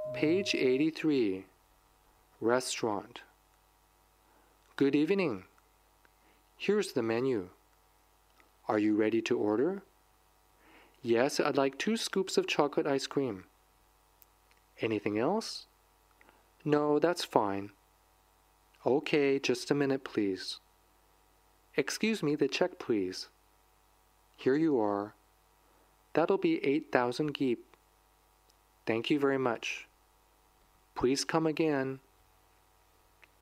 Page 83. Restaurant. Good evening. Here's the menu. Are you ready to order? Yes, I'd like 2 scoops of chocolate ice cream. Anything else? No, that's fine. Okay, just a minute, please. Excuse me, the check, please. Here you are. That'll be 8,000 geep. Thank you very much. Please come again.